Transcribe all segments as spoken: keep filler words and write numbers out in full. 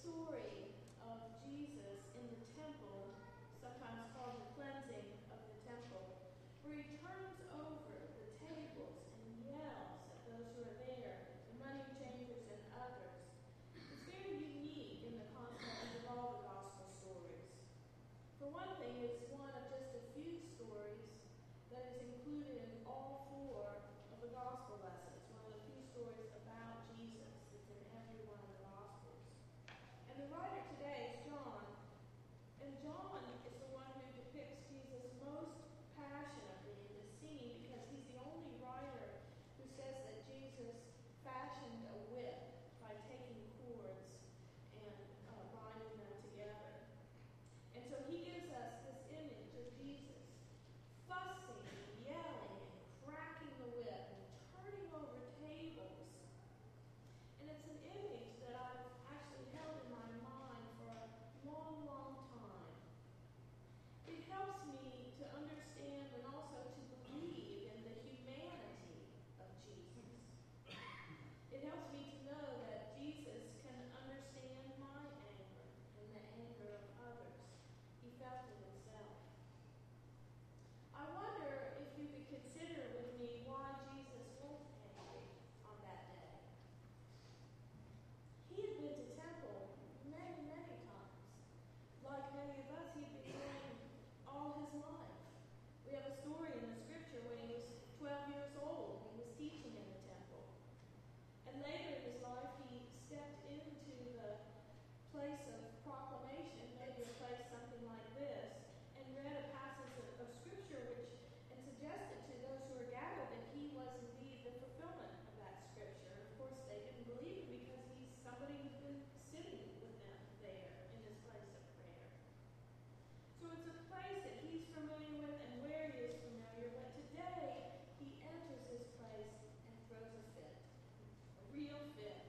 story of Jesus in the temple, sometimes called the cleansing of the temple, where he turns over the tables and yells at those who are there, the money changers and others. It's very unique in the context of all the gospel stories. For one thing, it's one of just a few stories that is included in all four of the gospel lessons. One of the few stories about Jesus that's in every one of the gospels. And the writer today is John. And John is the one who depicts Jesus most passionately in this scene because he's the only writer who says that Jesus fashioned a whip by taking cords and uh, binding them together. And so he gives us this image of Jesus fussing and yelling and cracking the whip and turning over tables. And it's an image that I've actually held in my mind for a long, long time. It helps me to understand and also to believe in the humanity of Jesus. It helps me to know that Jesus can understand my anger and the anger of others. He felt it himself. I wonder if you could consider with me why Jesus was angry on that day. He had been to temple many, many times. Like many of us, he'd been doing all his life. We have a story in the scripture when he was twelve years old. He was teaching in the temple. And later in his life, he stepped into the place of proclamation, maybe a place something like this, and read a passage of, of scripture which and suggested to those who were gathered that he was indeed the fulfillment of that scripture. Of course, they didn't believe him because he's somebody who's been sitting with them there in this place of prayer. So it's a place that he's familiar with and where he is familiar, but today he enters this place and throws a fit, a real fit.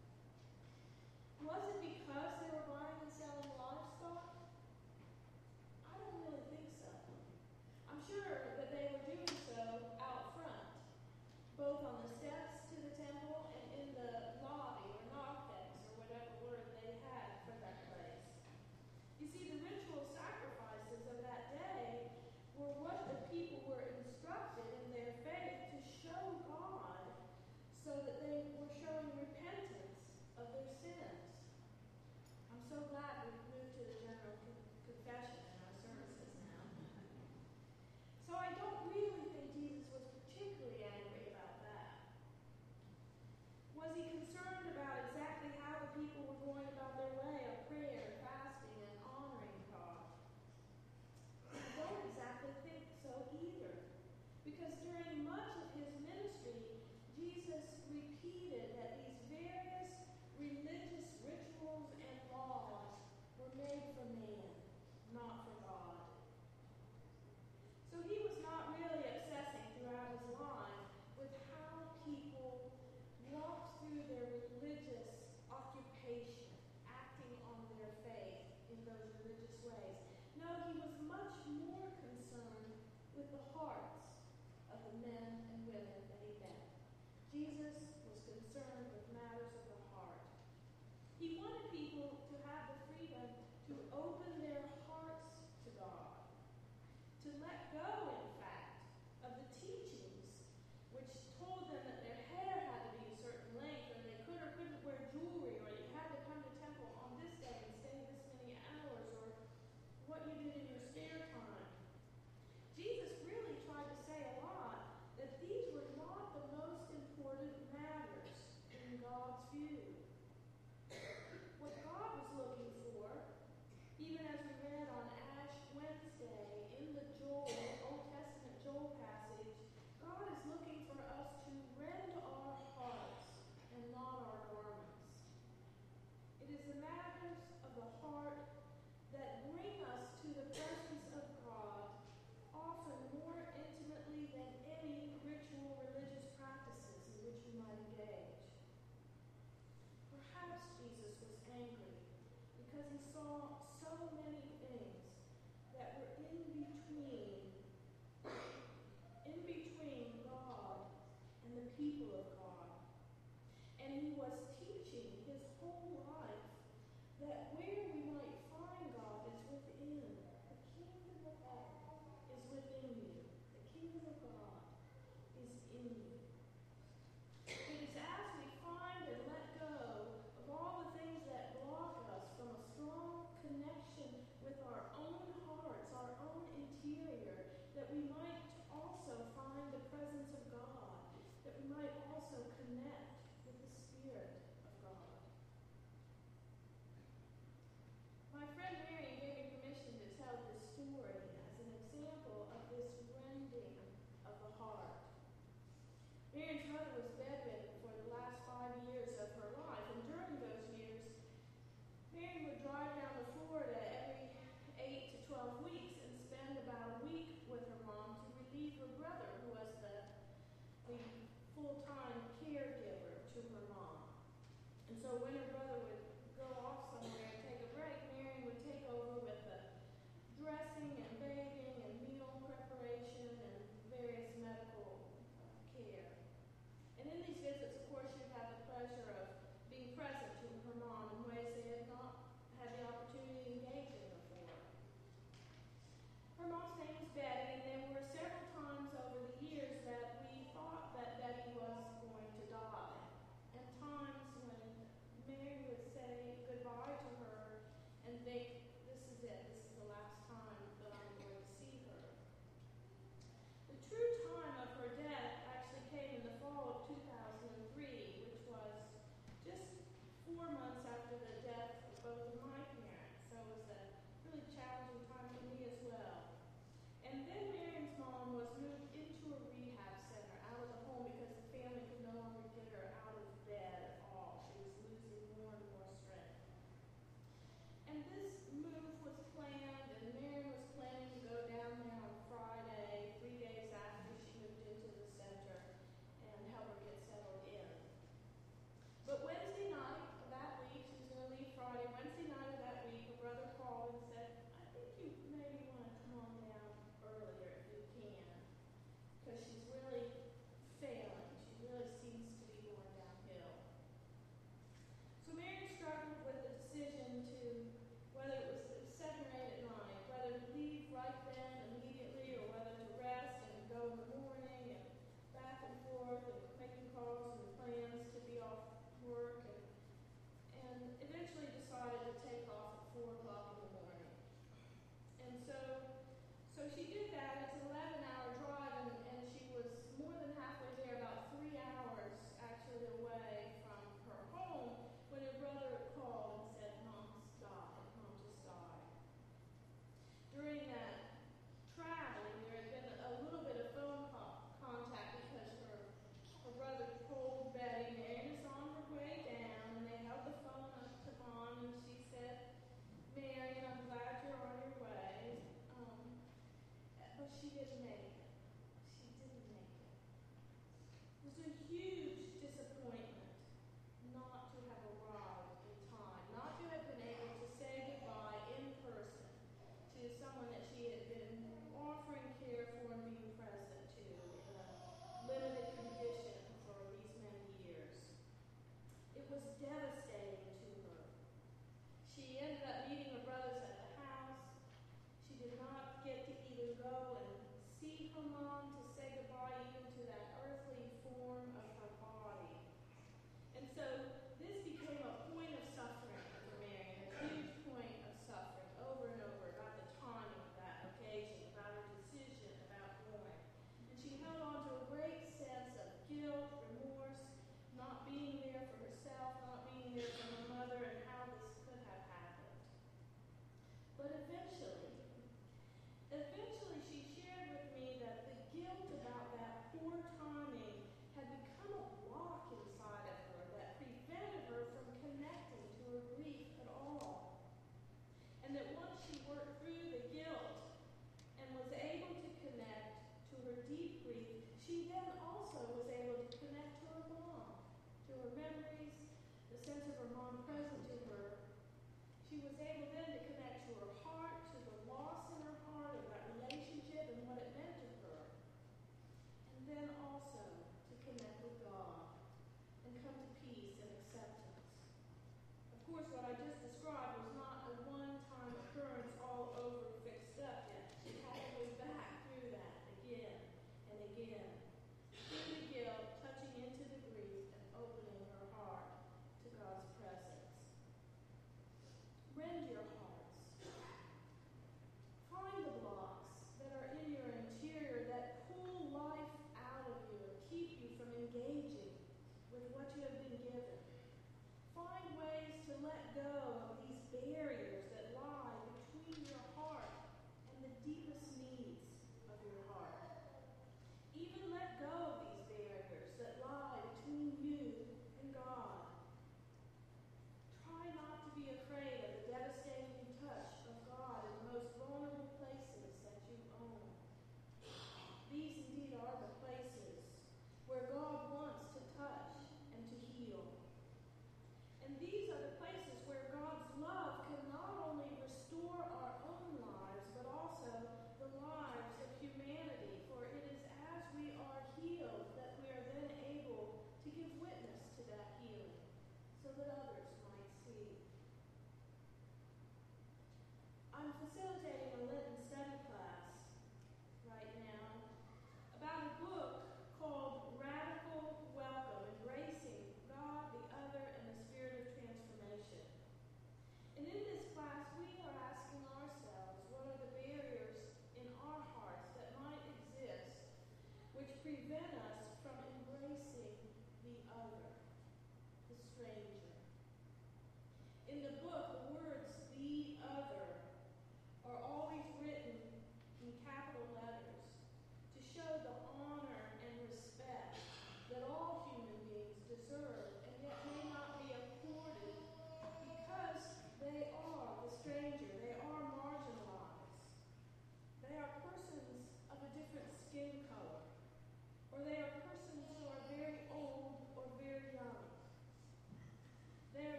Was it because they were buying and selling livestock? I don't really think so. I'm sure that they were doing so out front, both on the steps to the temple and in the lobby or narthex or whatever word they had for that place. You see, the ritual sacrifices of that day were what the people were instructed in their faith to show God so that they were showing repentance of their sins. I'm so glad we've moved to the general con- confession in our services now. So I don't really think Jesus was particularly angry about that. Was he concerned about exactly how the people were going about their way of prayer, fasting, and honoring God? I don't exactly think so either. Because during much of his ministry, Jesus repeated that these various religious rituals and laws were made for man, not for God. So he was not really obsessing throughout his life with how people walked through their religious occupation, acting on their faith in those religious ways. No, he was much more concerned with the hearts of the men and women that he met. Jesus was concerned with matters of the heart. He wanted people to have the freedom to open their hearts to God, to let go, in fact, of the teachings which told them that their hair had to be a certain length, or they could or couldn't wear jewelry, or you had to come to temple on this day and stay this many hours, or what you did in your spare time. Jesus really tried to say a lot that these were not the most important matters in God's view. What God was looking for, even as we read on Ash Wednesday in the Joel, Old Testament Joel passage, God is looking for us to rend our hearts and not our garments. It is the matters of the heart that bring us to the presence of God, often more intimately than any ritual religious practices in which we might engage. Perhaps Jesus was angry because he saw so many things that were in between, in between God and the people of God. And he was teaching his whole life so when her brother would go off somewhere and take a break, Marion would take over with the dressing and bathing and meal preparation and various medical uh, care. And in these visits, of course, she'd have the pleasure of being present to her mom in ways they had not had the opportunity to engage in before. Her mom's name was Betty, and there were several times over the years that we thought that Betty was going to die, and times when Marion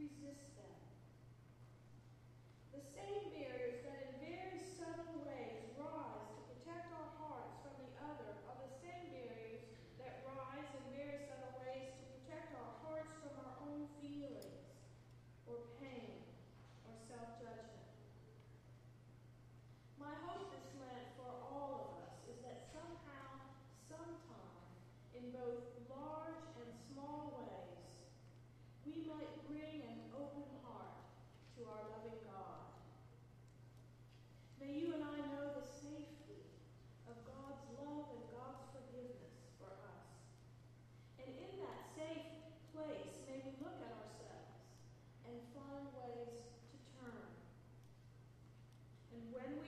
resist them. The same barriers that in very subtle ways rise to protect our hearts from the other are the same barriers that rise in very subtle ways to protect our hearts from our own feelings or pain or self-judgment. My hope this Lent for all of us is that somehow, sometime, in both large and small ways, we might bring an open heart to our loving God. May you and I know the safety of God's love and God's forgiveness for us. And in that safe place, may we look at ourselves and find ways to turn. And when we